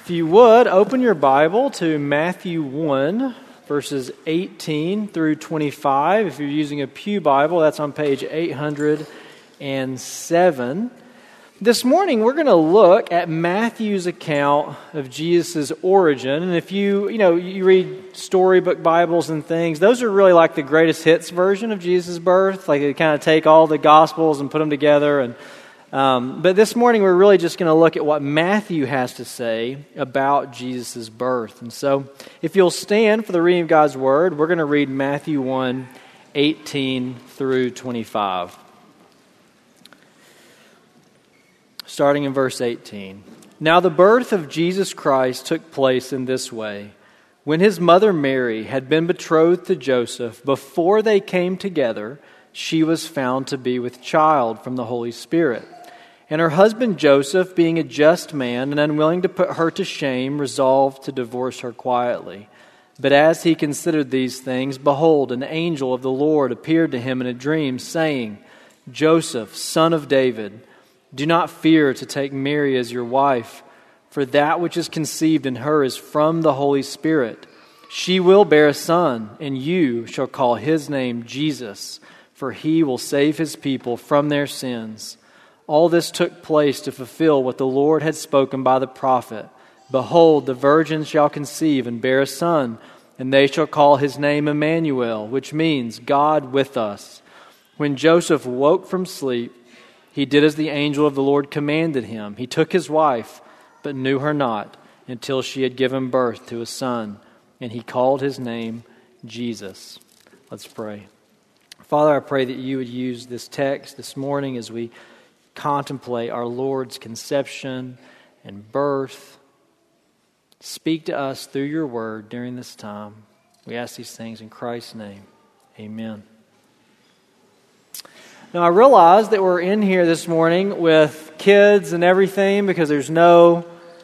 If you would, open your Bible to Matthew 1, verses 18 through 25. If you're using a Pew Bible, that's on page 807. This morning, we're going to look at Matthew's account of Jesus' origin. And if you read storybook Bibles and things, those are really like the greatest hits version of Jesus' birth. Like they kind of take all the Gospels and put them together. But this morning, we're really just going to look at what Matthew has to say about Jesus' birth. And so, if you'll stand for the reading of God's Word, we're going to read Matthew 1, 18 through 25. Starting in verse 18. Now the birth of Jesus Christ took place in this way. When his mother Mary had been betrothed to Joseph, before they came together, she was found to be with child from the Holy Spirit. And her husband Joseph, being a just man and unwilling to put her to shame, resolved to divorce her quietly. But as he considered these things, behold, an angel of the Lord appeared to him in a dream, saying, Joseph, son of David, do not fear to take Mary as your wife, for that which is conceived in her is from the Holy Spirit. She will bear a son, and you shall call his name Jesus, for he will save his people from their sins. All this took place to fulfill what the Lord had spoken by the prophet. Behold, the virgin shall conceive and bear a son, and they shall call his name Emmanuel, which means God with us. When Joseph woke from sleep, he did as the angel of the Lord commanded him. He took his wife, but knew her not, until she had given birth to a son, and he called his name Jesus. Let's pray. Father, I pray that you would use this text this morning as we contemplate our Lord's conception and birth. Speak to us through your word during this time. We ask these things in Christ's name. Amen. Now, I realize that we're in here this morning with kids and everything because there's no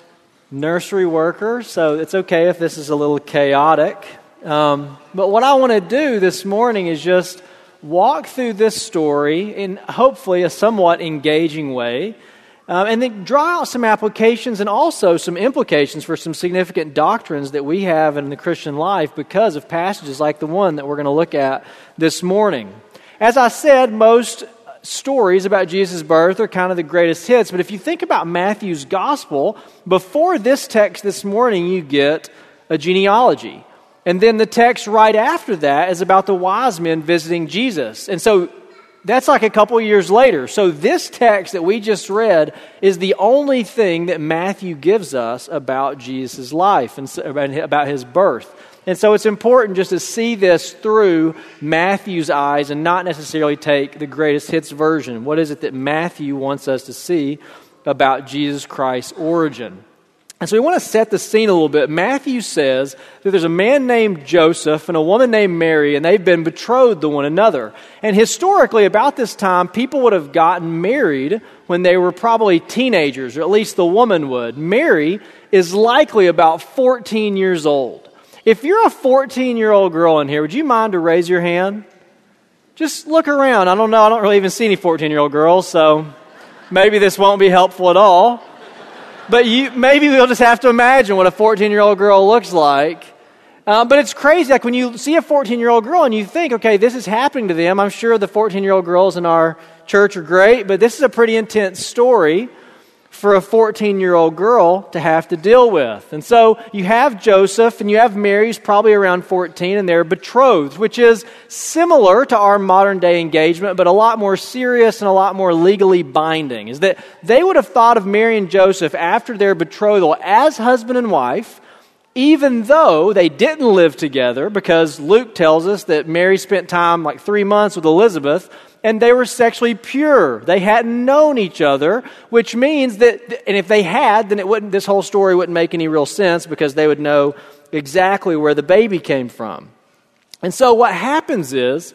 nursery worker, so it's okay if this is a little chaotic. But what I want to do this morning is just walk through this story in hopefully a somewhat engaging way, and then draw out some applications and also some implications for some significant doctrines that we have in the Christian life because of passages like the one that we're going to look at this morning. As I said, most stories about Jesus' birth are kind of the greatest hits, but if you think about Matthew's gospel, before this text this morning, you get a genealogy. And then the text right after that is about the wise men visiting Jesus. And so that's like a couple years later. So this text that we just read is the only thing that Matthew gives us about Jesus' life and about his birth. And so it's important just to see this through Matthew's eyes and not necessarily take the greatest hits version. What is it that Matthew wants us to see about Jesus Christ's origin? And so we want to set the scene a little bit. Matthew says that there's a man named Joseph and a woman named Mary, and they've been betrothed to one another. And historically, about this time, people would have gotten married when they were probably teenagers, or at least the woman would. Mary is likely about 14 years old. If you're a 14-year-old girl in here, would you mind to raise your hand? Just look around. I don't know. I don't really even see any 14-year-old girls, so maybe this won't be helpful at all. But maybe we'll just have to imagine what a 14-year-old girl looks like. But it's crazy. Like when you see a 14-year-old girl and you think, okay, this is happening to them. I'm sure the 14-year-old girls in our church are great, but this is a pretty intense story for a 14-year-old girl to have to deal with. And so you have Joseph and you have Mary, who's probably around 14, and they're betrothed, which is similar to our modern day engagement, but a lot more serious and a lot more legally binding. Is that they would have thought of Mary and Joseph after their betrothal as husband and wife, even though they didn't live together, because Luke tells us that Mary spent time like 3 months with Elizabeth, and they were sexually pure. They hadn't known each other, which means that, and if they had, then this whole story wouldn't make any real sense because they would know exactly where the baby came from. And so what happens is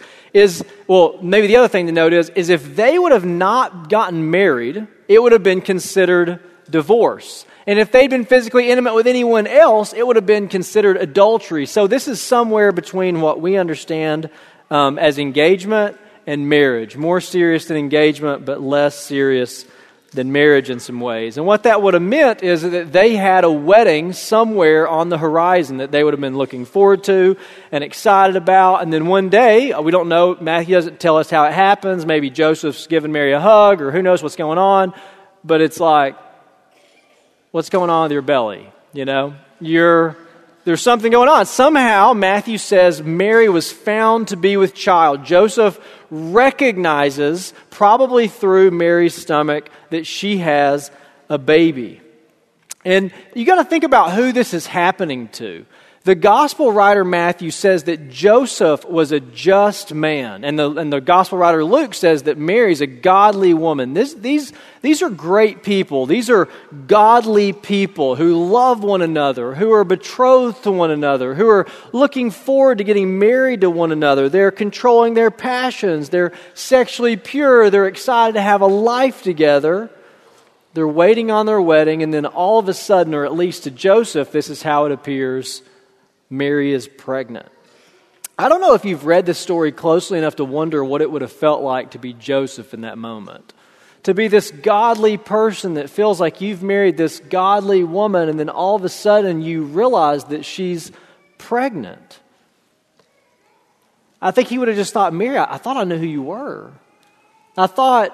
maybe the other thing to note is if they would have not gotten married, it would have been considered divorce. And if they'd been physically intimate with anyone else, it would have been considered adultery. So this is somewhere between what we understand as engagement and marriage. More serious than engagement, but less serious than marriage in some ways. And what that would have meant is that they had a wedding somewhere on the horizon that they would have been looking forward to and excited about. And then one day, we don't know, Matthew doesn't tell us how it happens. Maybe Joseph's giving Mary a hug, or who knows what's going on. But it's like, what's going on with your belly? You know, there's something going on. Somehow, Matthew says Mary was found to be with child. Joseph recognizes, probably through Mary's stomach, that she has a baby. And you got to think about who this is happening to. The gospel writer Matthew says that Joseph was a just man, and the gospel writer Luke says that Mary's a godly woman. These are great people. These are godly people who love one another, who are betrothed to one another, who are looking forward to getting married to one another. They're controlling their passions. They're sexually pure. They're excited to have a life together. They're waiting on their wedding, and then all of a sudden, or at least to Joseph, this is how it appears, Mary is pregnant. I don't know if you've read this story closely enough to wonder what it would have felt like to be Joseph in that moment. To be this godly person that feels like you've married this godly woman, and then all of a sudden you realize that she's pregnant. I think he would have just thought, Mary, I thought I knew who you were. I thought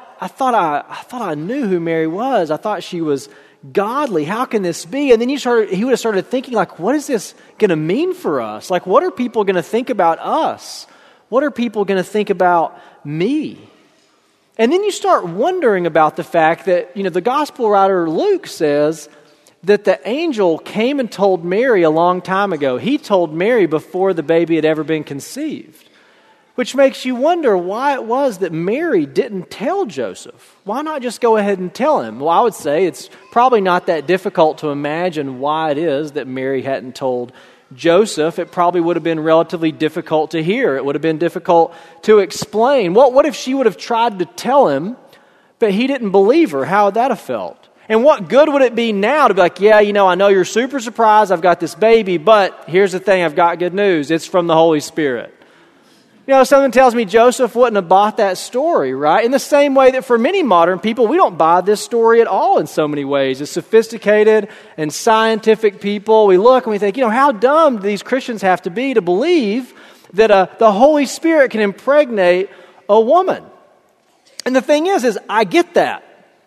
I knew who Mary was. I thought she was godly. How can this be? And then he would have started thinking, like, what is this going to mean for us? Like, what are people going to think about us? What are people going to think about me? And then you start wondering about the fact that, the gospel writer Luke says that the angel came and told Mary a long time ago. He told Mary before the baby had ever been conceived. Which makes you wonder why it was that Mary didn't tell Joseph. Why not just go ahead and tell him? Well, I would say it's probably not that difficult to imagine why it is that Mary hadn't told Joseph. It probably would have been relatively difficult to hear. It would have been difficult to explain. What if she would have tried to tell him, but he didn't believe her? How would that have felt? And what good would it be now to be like, yeah, I know you're super surprised I've got this baby, but here's the thing, I've got good news. It's from the Holy Spirit. Something tells me Joseph wouldn't have bought that story, right? In the same way that for many modern people, we don't buy this story at all in so many ways. As sophisticated and scientific people, we look and we think, how dumb do these Christians have to be to believe that the Holy Spirit can impregnate a woman? And the thing is I get that.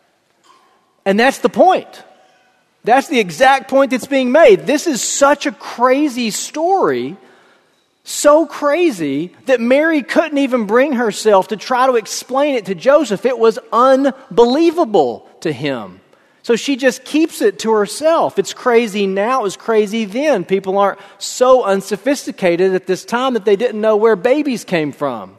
And that's the point. That's the exact point that's being made. This is such a crazy story. So crazy that Mary couldn't even bring herself to try to explain it to Joseph. It was unbelievable to him. So she just keeps it to herself. It's crazy now. It was crazy then. People aren't so unsophisticated at this time that they didn't know where babies came from.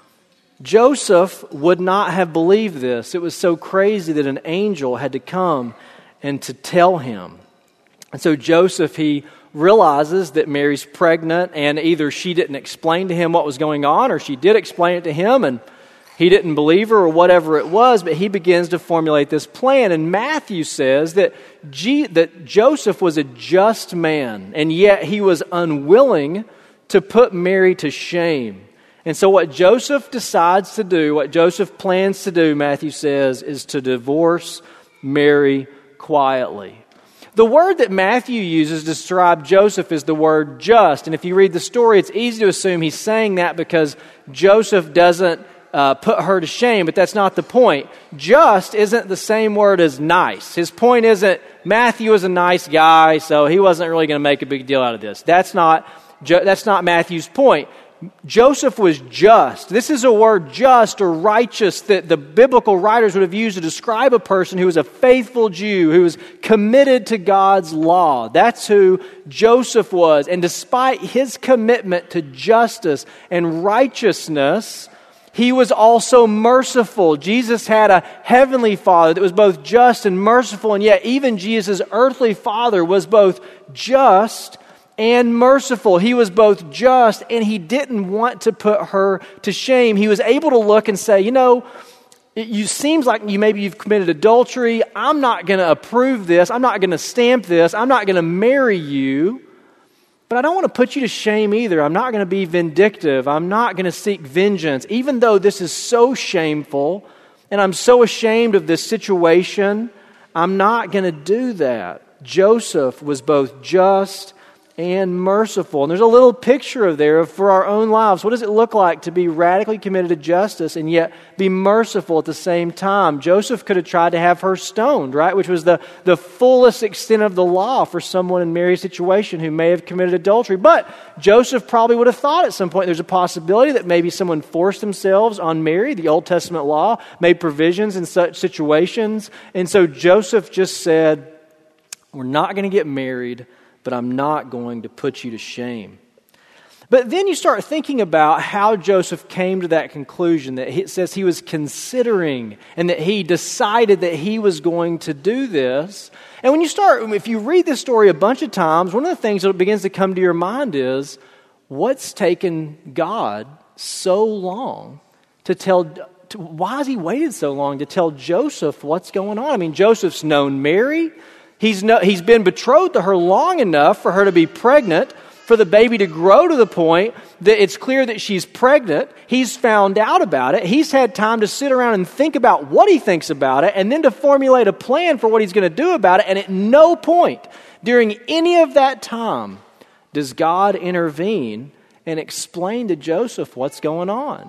Joseph would not have believed this. It was so crazy that an angel had to come and to tell him. And so Joseph, he realizes that Mary's pregnant, and either she didn't explain to him what was going on, or she did explain it to him and he didn't believe her, or whatever it was, but he begins to formulate this plan. And Matthew says that Joseph was a just man, and yet he was unwilling to put Mary to shame. And so what Joseph decides to do, what Joseph plans to do, Matthew says, is to divorce Mary quietly. The word that Matthew uses to describe Joseph is the word just. And if you read the story, it's easy to assume he's saying that because Joseph doesn't put her to shame, but that's not the point. Just isn't the same word as nice. His point isn't Matthew is a nice guy, so he wasn't really going to make a big deal out of this. That's not Matthew's point. Joseph was just. This is a word just or righteous that the biblical writers would have used to describe a person who was a faithful Jew, who was committed to God's law. That's who Joseph was. And despite his commitment to justice and righteousness, he was also merciful. Jesus had a heavenly Father that was both just and merciful, and yet even Jesus' earthly Father was both just and merciful. He was both just, and he didn't want to put her to shame. He was able to look and say, it seems like you've committed adultery. I'm not going to approve this. I'm not going to stamp this. I'm not going to marry you. But I don't want to put you to shame either. I'm not going to be vindictive. I'm not going to seek vengeance. Even though this is so shameful and I'm so ashamed of this situation, I'm not going to do that. Joseph was both just and merciful. And there's a little picture there for our own lives. What does it look like to be radically committed to justice and yet be merciful at the same time? Joseph could have tried to have her stoned, right? Which was the fullest extent of the law for someone in Mary's situation who may have committed adultery. But Joseph probably would have thought at some point there's a possibility that maybe someone forced themselves on Mary. The Old Testament law made provisions in such situations. And so Joseph just said, we're not going to get married, but I'm not going to put you to shame. But then you start thinking about how Joseph came to that conclusion, that it says he was considering and that he decided that he was going to do this. And if you read this story a bunch of times, one of the things that begins to come to your mind is, what's taken God so long to tell, why has he waited so long to tell Joseph what's going on? I mean, Joseph's known Mary. He's been betrothed to her long enough for her to be pregnant, for the baby to grow to the point that it's clear that she's pregnant. He's found out about it. He's had time to sit around and think about what he thinks about it and then to formulate a plan for what he's going to do about it. And at no point during any of that time does God intervene and explain to Joseph what's going on.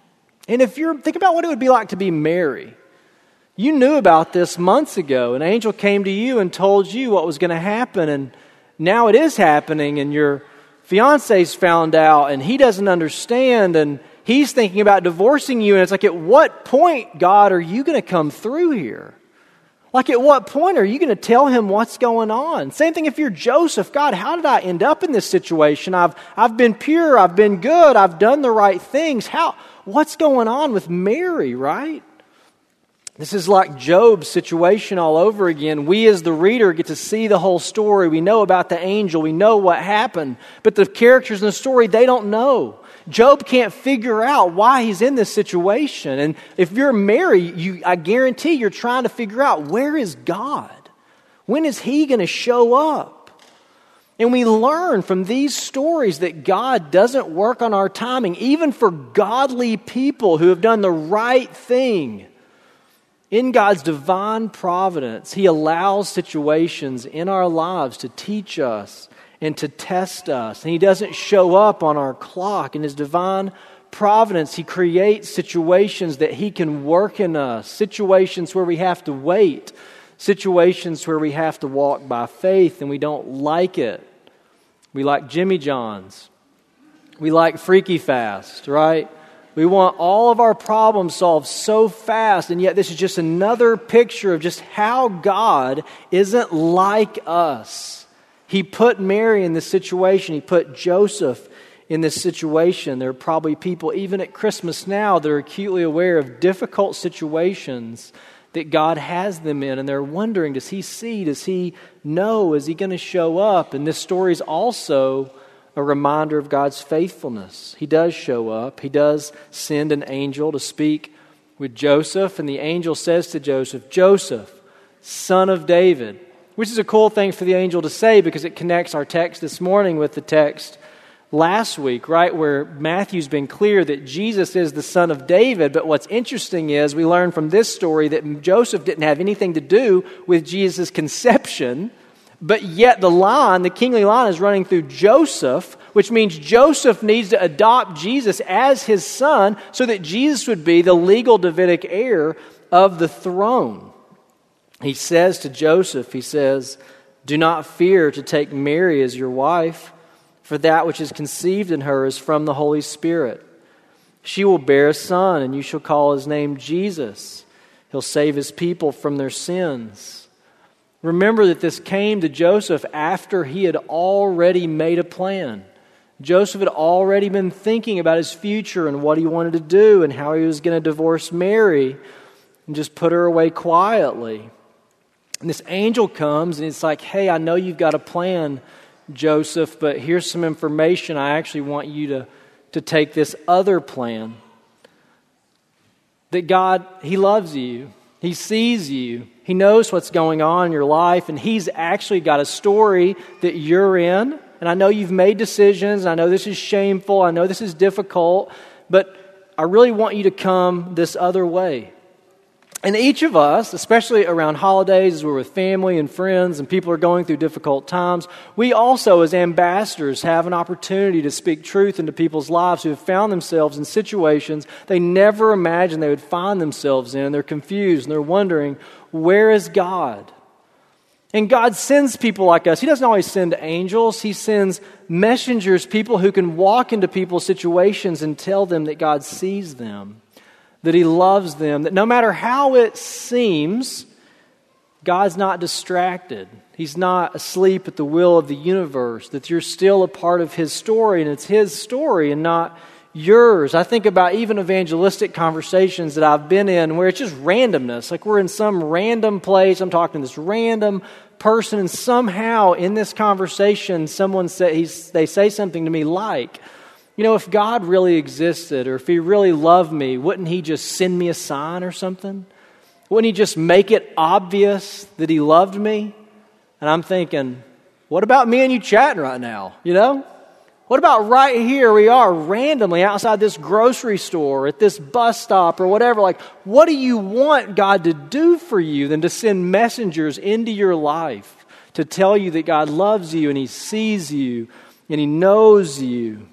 And think about what it would be like to be Mary. You knew about this months ago. An angel came to you and told you what was going to happen, and now it is happening, and your fiance's found out, and he doesn't understand, and he's thinking about divorcing you, and it's like, at what point, God, are you going to come through here? Like, at what point are you going to tell him what's going on? Same thing if you're Joseph. God, how did I end up in this situation? I've been pure, I've been good, I've done the right things. What's going on with Mary, right? This is like Job's situation all over again. We as the reader get to see the whole story. We know about the angel. We know what happened. But the characters in the story, they don't know. Job can't figure out why he's in this situation. And if you're Mary, I guarantee you're trying to figure out, where is God? When is he going to show up? And we learn from these stories that God doesn't work on our timing, even for godly people who have done the right thing. In God's divine providence, he allows situations in our lives to teach us and to test us. And he doesn't show up on our clock. In his divine providence, he creates situations that he can work in us, situations where we have to wait, situations where we have to walk by faith and we don't like it. We like Jimmy John's. We like Freaky Fast, right? We want all of our problems solved so fast, and yet this is just another picture of just how God isn't like us. He put Mary in this situation. He put Joseph in this situation. There are probably people, even at Christmas now, that are acutely aware of difficult situations that God has them in, and they're wondering, does he see? Does he know? Is he going to show up? And this story is also a reminder of God's faithfulness. He does show up. He does send an angel to speak with Joseph, and the angel says to Joseph, "Joseph, son of David," which is a cool thing for the angel to say because it connects our text this morning with the text last week, right, where Matthew's been clear that Jesus is the son of David. But what's interesting is we learn from this story that Joseph didn't have anything to do with Jesus' conception. But yet the kingly line is running through Joseph, which means Joseph needs to adopt Jesus as his son so that Jesus would be the legal Davidic heir of the throne. He says to Joseph, "Do not fear to take Mary as your wife, for that which is conceived in her is from the Holy Spirit. She will bear a son, and you shall call his name Jesus. He'll save his people from their sins." Remember that this came to Joseph after he had already made a plan. Joseph had already been thinking about his future and what he wanted to do and how he was going to divorce Mary and just put her away quietly. And this angel comes and it's like, "Hey, I know you've got a plan, Joseph, but here's some information. I actually want you to take this other plan. That God, he loves you. He sees you. He knows what's going on in your life, and he's actually got a story that you're in. And I know you've made decisions. I know this is shameful. I know this is difficult, but I really want you to come this other way. And each of us, especially around holidays, as we're with family and friends and people are going through difficult times, we also, as ambassadors, have an opportunity to speak truth into people's lives who have found themselves in situations they never imagined they would find themselves in. They're confused and they're wondering, where is God? And God sends people like us. He doesn't always send angels. He sends messengers, people who can walk into people's situations and tell them that God sees them, that He loves them, that no matter how it seems, God's not distracted. He's not asleep at the will of the universe, that you're still a part of His story, and it's His story and not yours. I think about even evangelistic conversations that I've been in where it's just randomness. Like we're in some random place, I'm talking to this random person, and somehow in this conversation, they say something to me like, if God really existed or if He really loved me, wouldn't He just send me a sign or something? Wouldn't He just make it obvious that He loved me? And I'm thinking, what about me and you chatting right now, What about right here we are randomly outside this grocery store, at this bus stop or whatever? Like, what do you want God to do for you than to send messengers into your life to tell you that God loves you and He sees you and He knows you?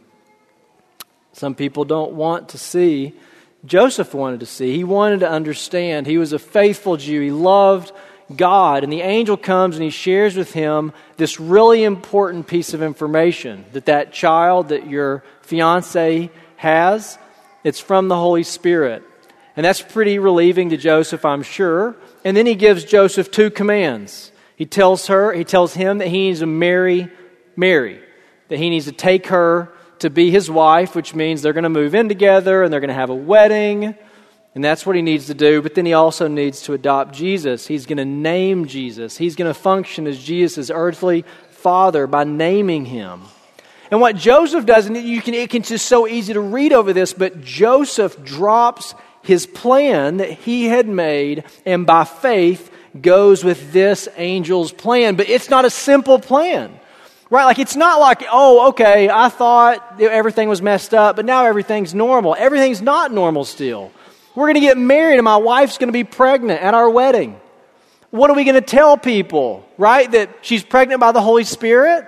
Some people don't want to see. Joseph wanted to see. He wanted to understand. He was a faithful Jew. He loved God. And the angel comes and he shares with him this really important piece of information, that child that your fiancé has, it's from the Holy Spirit. And that's pretty relieving to Joseph, I'm sure. And then he gives Joseph 2 commands. He tells him that he needs to marry Mary, that he needs to take her to be his wife, which means they're going to move in together and they're going to have a wedding. And that's what he needs to do. But then he also needs to adopt Jesus. He's going to name Jesus. He's going to function as Jesus' earthly father by naming him. And what Joseph does, and it can just so easy to read over this, but Joseph drops his plan that he had made and by faith goes with this angel's plan. But it's not a simple plan. Right? Like it's not like, oh, okay, I thought everything was messed up, but now everything's normal. Everything's not normal still. We're going to get married and my wife's going to be pregnant at our wedding. What are we going to tell people? Right? That she's pregnant by the Holy Spirit?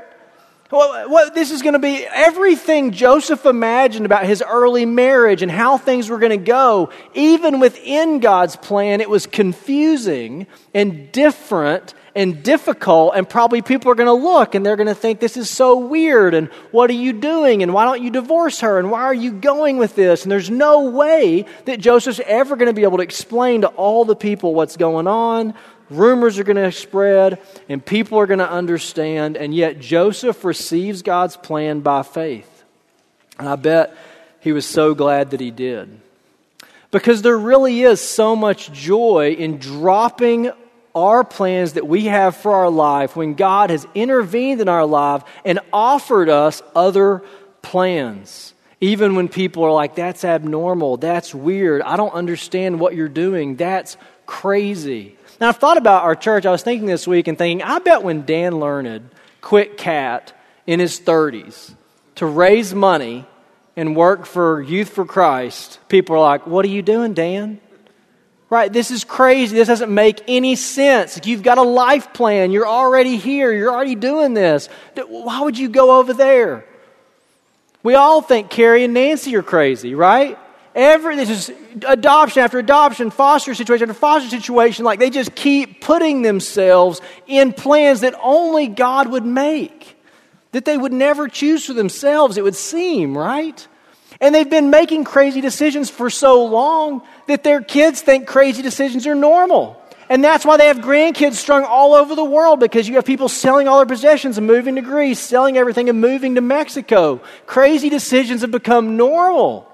This is going to be everything Joseph imagined about his early marriage and how things were going to go. Even within God's plan, it was confusing and different and difficult, and probably people are going to look and they're going to think this is so weird, and what are you doing, and why don't you divorce her, and why are you going with this? And there's no way that Joseph's ever going to be able to explain to all the people what's going on. Rumors are going to spread, and people are going to understand, and yet Joseph receives God's plan by faith. And I bet he was so glad that he did. Because there really is so much joy in dropping our plans that we have for our life when God has intervened in our life and offered us other plans. Even when people are like, that's abnormal, that's weird, I don't understand what you're doing, that's crazy. Now, I've thought about our church. I was thinking this week and thinking, I bet when Dan Learned quit CAT in his 30s to raise money and work for Youth for Christ, people are like, what are you doing, Dan? Right, this is crazy. This doesn't make any sense. You've got a life plan. You're already here. You're already doing this. Why would you go over there? We all think Carrie and Nancy are crazy, right? This is adoption after adoption, foster situation after foster situation. Like they just keep putting themselves in plans that only God would make, that they would never choose for themselves, it would seem, right? And they've been making crazy decisions for so long that their kids think crazy decisions are normal. And that's why they have grandkids strung all over the world, because you have people selling all their possessions and moving to Greece, selling everything and moving to Mexico. Crazy decisions have become normal.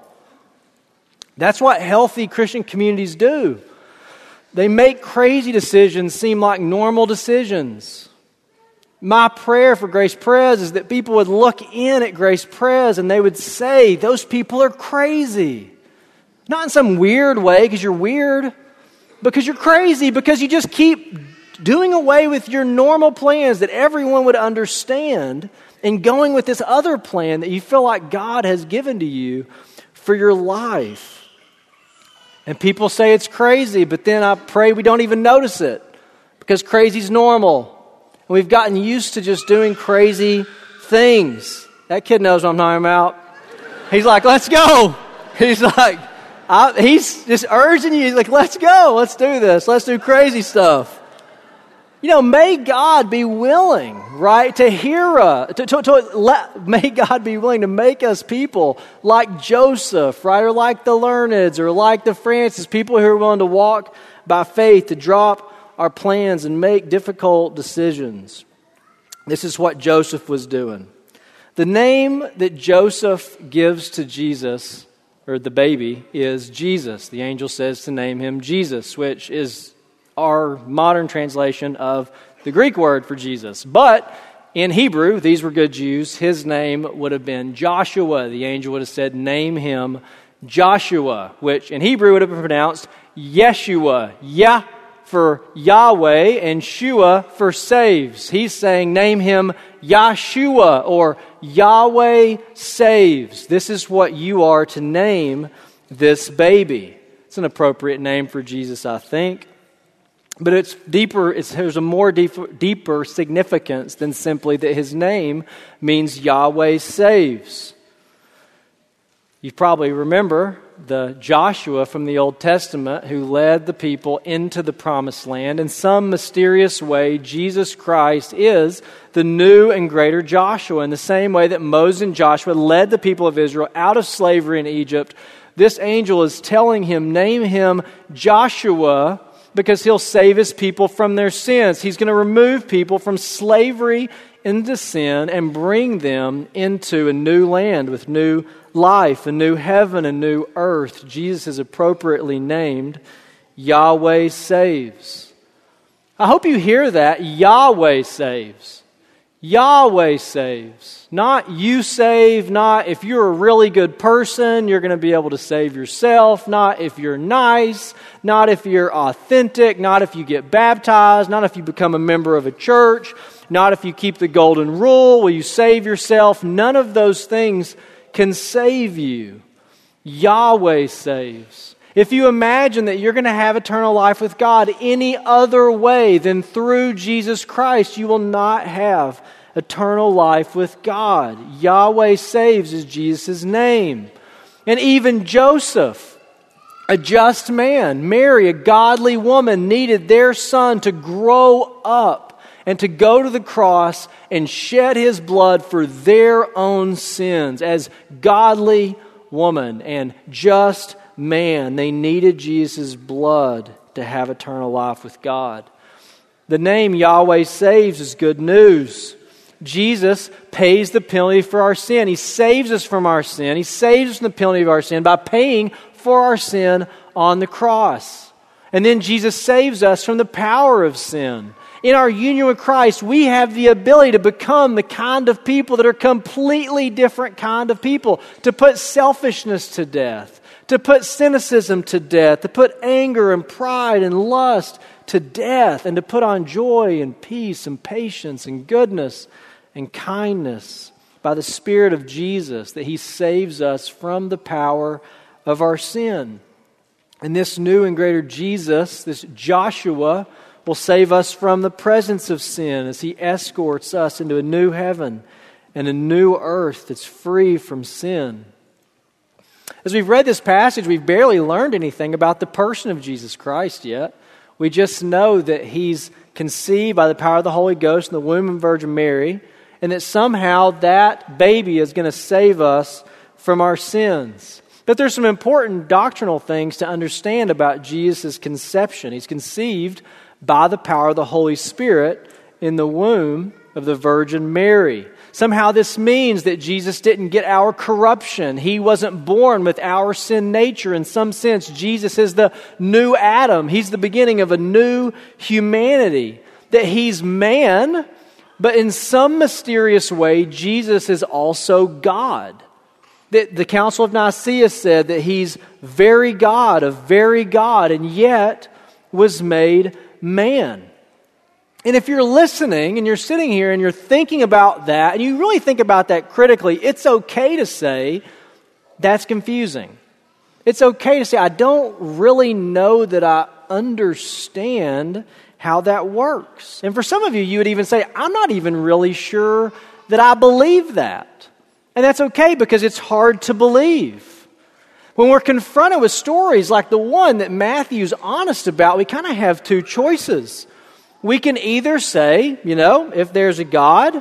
That's what healthy Christian communities do. They make crazy decisions seem like normal decisions. My prayer for Grace Pres is that people would look in at Grace Pres and they would say, those people are crazy. Not in some weird way because you're weird, because you're crazy, because you just keep doing away with your normal plans that everyone would understand and going with this other plan that you feel like God has given to you for your life. And people say it's crazy, but then I pray we don't even notice it because crazy's normal. And we've gotten used to just doing crazy things. That kid knows what I'm talking about. He's like, let's go. He's like, he's just urging you, like, let's go. Let's do this. Let's do crazy stuff. May God be willing, right, to hear us. May God be willing to make us people like Joseph, right, or like the Learneds, or like the Francis, people who are willing to walk by faith, to drop our plans and make difficult decisions. This is what Joseph was doing. The name that Joseph gives to Jesus, or the baby, is Jesus. The angel says to name him Jesus, which is our modern translation of the Greek word for Jesus. But in Hebrew, these were good Jews, his name would have been Joshua. The angel would have said, name him Joshua, which in Hebrew would have been pronounced Yeshua. Yah for Yahweh and Shua for saves. He's saying, name him Yahshua, or Yahweh saves. This is what you are to name this baby. It's an appropriate name for Jesus, I think. But it's deeper. There's a more deeper significance than simply that his name means Yahweh saves. You probably remember the Joshua from the Old Testament who led the people into the promised land. In some mysterious way, Jesus Christ is the new and greater Joshua. In the same way that Moses and Joshua led the people of Israel out of slavery in Egypt, this angel is telling him, name him Joshua, because he'll save his people from their sins. He's going to remove people from slavery into sin and bring them into a new land with new life, a new heaven, a new earth. Jesus is appropriately named Yahweh saves. I hope you hear that. Yahweh saves. Yahweh saves. Not you save, not if you're a really good person, you're going to be able to save yourself, not if you're nice, not if you're authentic, not if you get baptized, not if you become a member of a church, not if you keep the golden rule, will you save yourself? None of those things can save you. Yahweh saves. If you imagine that you're going to have eternal life with God any other way than through Jesus Christ, you will not have eternal life with God. Yahweh saves is Jesus' name. And even Joseph, a just man, Mary, a godly woman, needed their son to grow up and to go to the cross and shed his blood for their own sins. As godly woman and just man, they needed Jesus' blood to have eternal life with God. The name Yahweh saves is good news. Jesus pays the penalty for our sin. He saves us from our sin. He saves us from the penalty of our sin by paying for our sin on the cross. And then Jesus saves us from the power of sin. In our union with Christ, we have the ability to become the kind of people that are completely different kind of people, to put selfishness to death, to put cynicism to death, to put anger and pride and lust to death, and to put on joy and peace and patience and goodness and kindness by the Spirit of Jesus, that He saves us from the power of our sin. And this new and greater Jesus, this Joshua, will save us from the presence of sin as He escorts us into a new heaven and a new earth that's free from sin. As we've read this passage, we've barely learned anything about the person of Jesus Christ yet. We just know that He's conceived by the power of the Holy Ghost in the womb of Virgin Mary, and that somehow that baby is going to save us from our sins. But there's some important doctrinal things to understand about Jesus' conception. He's conceived by the power of the Holy Spirit in the womb of the Virgin Mary. Somehow this means that Jesus didn't get our corruption. He wasn't born with our sin nature. In some sense, Jesus is the new Adam. He's the beginning of a new humanity. That He's man, but in some mysterious way, Jesus is also God. The Council of Nicaea said that He's very God, and yet was made man. And if you're listening and you're sitting here and you're thinking about that, and you really think about that critically, it's okay to say that's confusing. It's okay to say, I don't really know that I understand how that works. And for some of you, you would even say, I'm not even really sure that I believe that. And that's okay because it's hard to believe. When we're confronted with stories like the one that Matthew's honest about, we kind of have two choices. We can either say, if there's a God,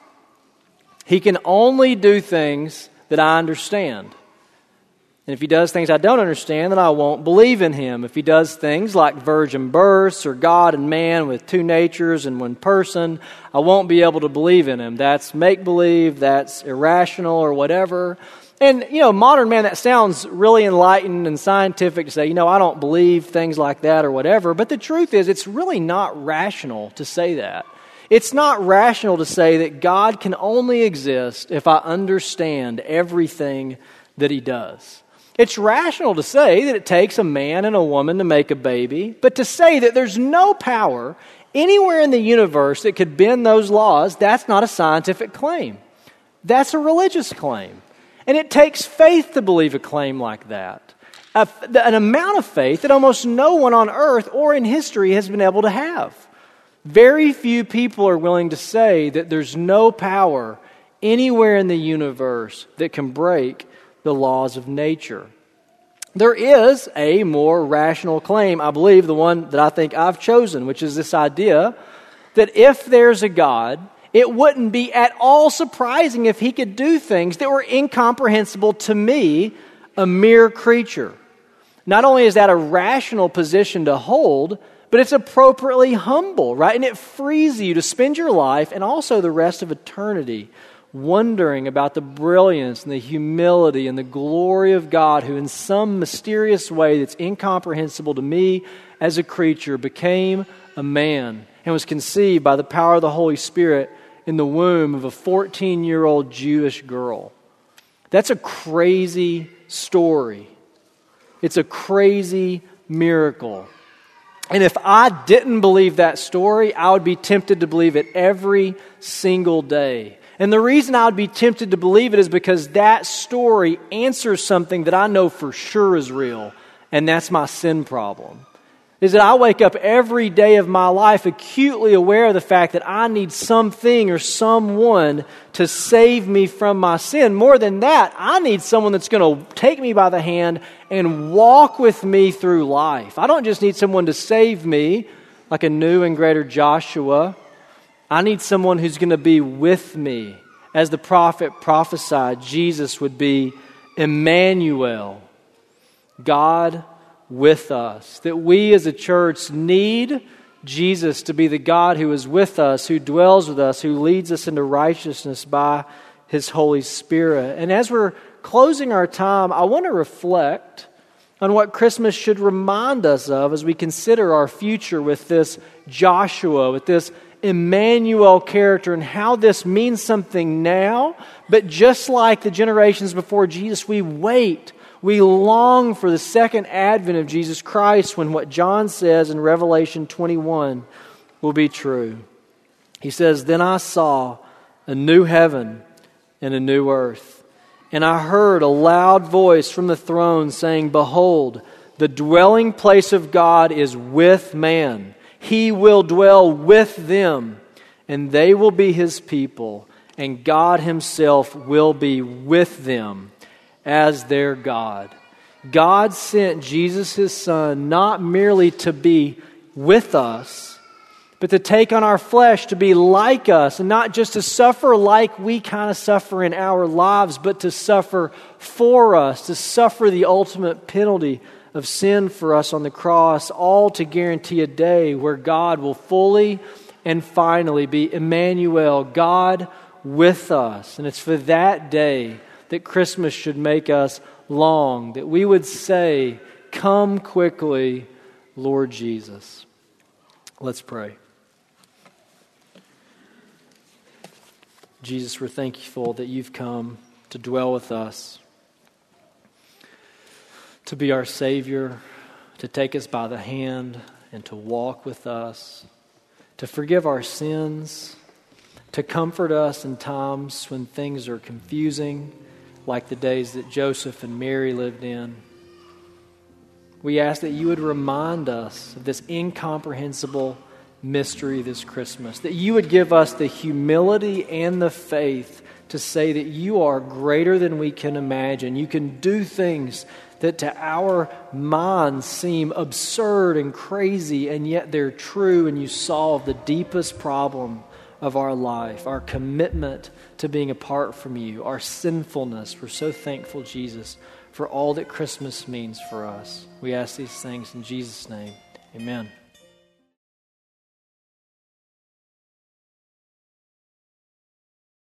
He can only do things that I understand. And if He does things I don't understand, then I won't believe in Him. If He does things like virgin births or God and man with two natures and one person, I won't be able to believe in Him. That's make-believe, that's irrational or whatever. And, modern man, that sounds really enlightened and scientific to say, I don't believe things like that or whatever. But the truth is, it's really not rational to say that. It's not rational to say that God can only exist if I understand everything that He does. It's rational to say that it takes a man and a woman to make a baby, but to say that there's no power anywhere in the universe that could bend those laws, that's not a scientific claim. That's a religious claim. And it takes faith to believe a claim like that. An amount of faith that almost no one on earth or in history has been able to have. Very few people are willing to say that there's no power anywhere in the universe that can break the laws of nature. There is a more rational claim, I believe, the one that I think I've chosen, which is this idea that if there's a God, it wouldn't be at all surprising if He could do things that were incomprehensible to me, a mere creature. Not only is that a rational position to hold, but it's appropriately humble, right? And it frees you to spend your life and also the rest of eternity wondering about the brilliance and the humility and the glory of God, who in some mysterious way that's incomprehensible to me as a creature became a man and was conceived by the power of the Holy Spirit in the womb of a 14-year-old Jewish girl. That's a crazy story. It's a crazy miracle. And if I didn't believe that story, I would be tempted to believe it every single day. And the reason I would be tempted to believe it is because that story answers something that I know for sure is real, and that's my sin problem. Is that I wake up every day of my life acutely aware of the fact that I need something or someone to save me from my sin. More than that, I need someone that's going to take me by the hand and walk with me through life. I don't just need someone to save me like a new and greater Joshua. I need someone who's going to be with me. As the prophet prophesied, Jesus would be Emmanuel, God with us. That we as a church need Jesus to be the God who is with us, who dwells with us, who leads us into righteousness by His Holy Spirit. And as we're closing our time, I want to reflect on what Christmas should remind us of as we consider our future with this Joshua, with this Emmanuel character, and how this means something now, but just like the generations before Jesus, we wait. We long for the second advent of Jesus Christ, when what John says in Revelation 21 will be true. He says, "Then I saw a new heaven and a new earth, and I heard a loud voice from the throne saying, 'Behold, the dwelling place of God is with man. He will dwell with them, and they will be His people, and God Himself will be with them as their God.'" God sent Jesus, His Son, not merely to be with us, but to take on our flesh, to be like us, and not just to suffer like we kind of suffer in our lives, but to suffer for us, to suffer the ultimate penalty of sin for us on the cross, all to guarantee a day where God will fully and finally be Emmanuel, God with us. And it's for that day that Christmas should make us long, that we would say, "Come quickly, Lord Jesus." Let's pray. Jesus, we're thankful that You've come to dwell with us, to be our Savior, to take us by the hand and to walk with us, to forgive our sins, to comfort us in times when things are confusing, like the days that Joseph and Mary lived in. We ask that you would remind us of this incomprehensible mystery this Christmas, that you would give us the humility and the faith to say that you are greater than we can imagine. You can do things that to our minds seem absurd and crazy, and yet they're true, and you solve the deepest problem of our life, our commitment to being apart from you, our sinfulness. We're so thankful, Jesus, for all that Christmas means for us. We ask these things in Jesus' name. Amen.